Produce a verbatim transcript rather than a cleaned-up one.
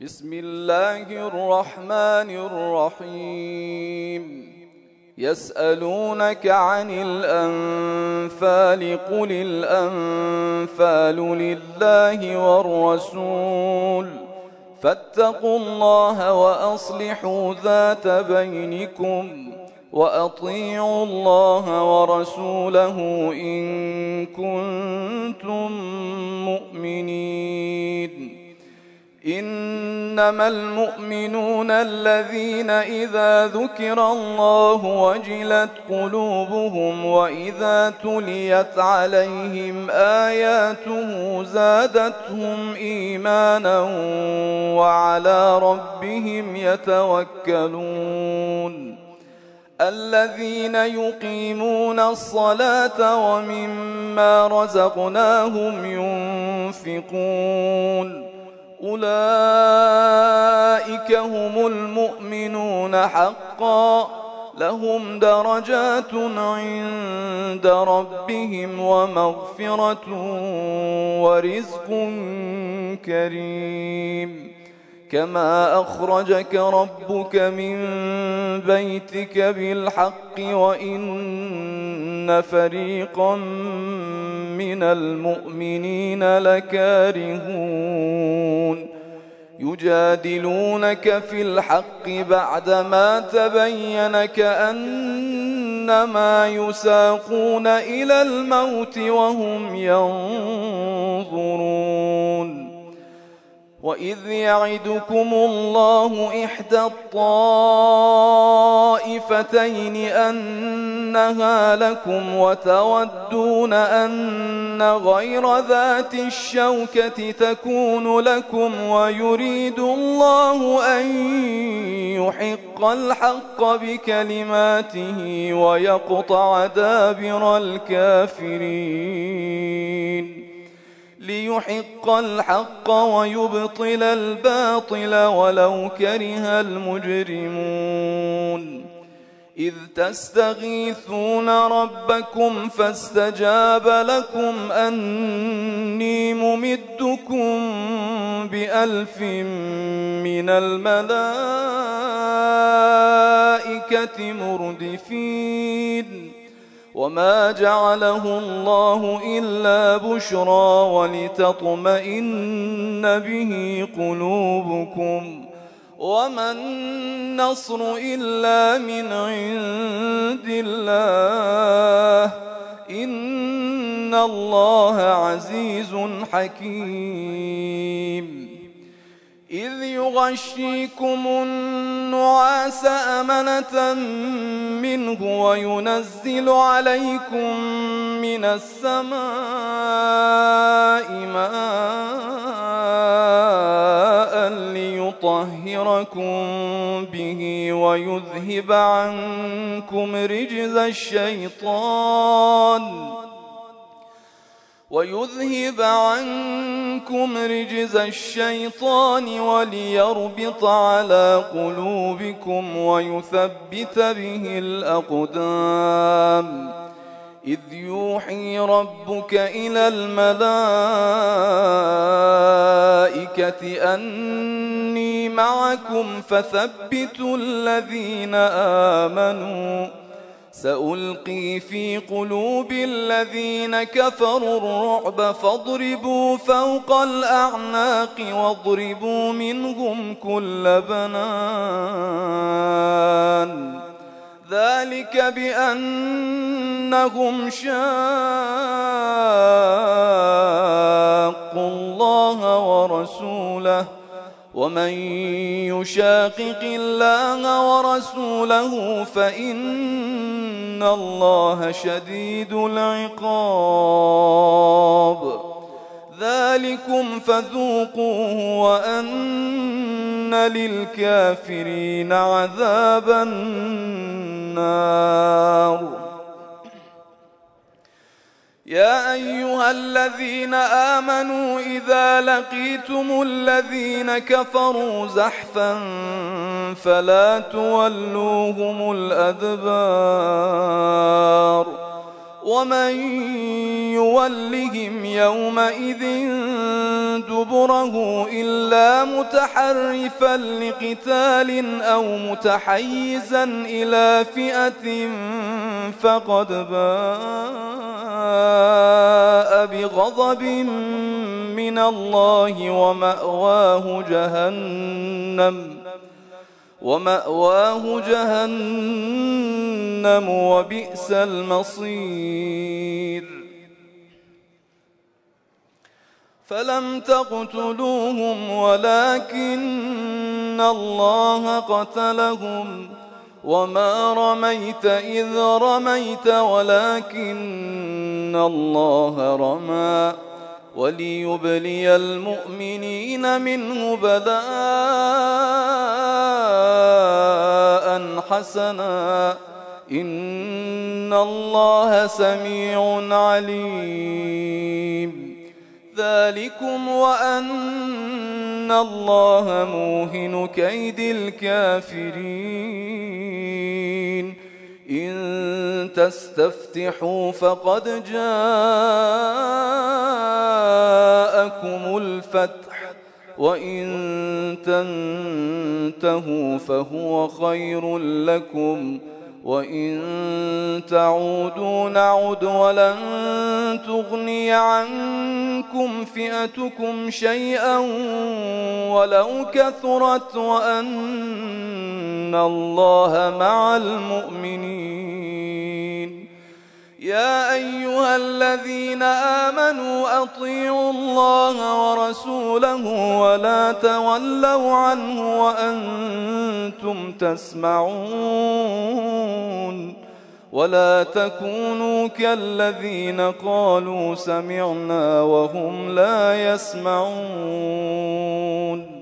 بسم الله الرحمن الرحيم يسألونك عن الأنفال قل الأنفال لله والرسول فاتقوا الله وأصلحوا ذات بينكم وأطيعوا الله ورسوله إن كنتم مؤمنين. إنما المؤمنون الذين إذا ذكر الله وجلت قلوبهم وإذا تليت عليهم آياته زادتهم إيمانا وعلى ربهم يتوكلون. الذين يقيمون الصلاة ومما رزقناهم ينفقون أولئك هم المؤمنون حقا لهم درجات عند ربهم ومغفرة ورزق كريم. كما أخرجك ربك من بيتك بالحق وإن فريقا من المؤمنين لكارهون يجادلونك في الحق بعدما تبين كأنما يساقون إلى الموت وهم ينظرون. وإذ يعدكم الله إحدى الطائفتين أنها لكم وتودون أن غير ذات الشوكة تكون لكم ويريد الله أن يحق الحق بكلماته ويقطع دابر الكافرين ليحق الحق ويبطل الباطل ولو كره المجرمون. إذ تستغيثون ربكم فاستجاب لكم أني ممدكم بألف من الملائكة مردفين. وما جعله الله إلا بشرى ولتطمئن به قلوبكم وما النصر إلا من عند الله إن الله عزيز حكيم. إذ يغشيكم النعاس أمنة منه وينزل عليكم من السماء ماء ليطهركم به ويذهب عنكم رجز الشيطان ويذهب عنكم رجز الشيطان وليربط على قلوبكم ويثبت به الأقدام. إذ يوحي ربك إلى الملائكة أني معكم فثبتوا الذين آمنوا سألقي في قلوب الذين كفروا الرعب فاضربوا فوق الأعناق واضربوا منهم كل بنان. ذلك بأنهم شاقوا الله ورسوله ومن يشاقق الله ورسوله فإن الله شديد العقاب. ذلكم فذوقوه وأن للكافرين عذاب النار. يا أيها الذين آمنوا إذا لقيتم الذين كفروا زحفا فلا تولوهم الأدبار ومن يولهم يومئذ دبره إلا متحرفا لقتال أو متحيزا إلى فئة فقد باء بغضب من الله ومأواه جهنم ومأواه جهنم وبئس المصير فلم تقتلوهم ولكن الله قتلهم وما رميت إذ رميت ولكن الله رمى وليبلي المؤمنين منه بلاء حسنا إن الله سميع عليم ذلكم وأن الله موهن كيد الكافرين إن تستفتحوا فقد جاءكم الفتح وإن تنتهوا فهو خير لكم وإن تعودوا نعد ولن تغني عنكم فئتكم شيئا ولو كثرت وأن الله مع المؤمنين يا أيها الذين آمنوا أطيعوا الله ورسوله ولا تولوا عنه وأنتم تسمعون ولا تكونوا كالذين قالوا سمعنا وهم لا يسمعون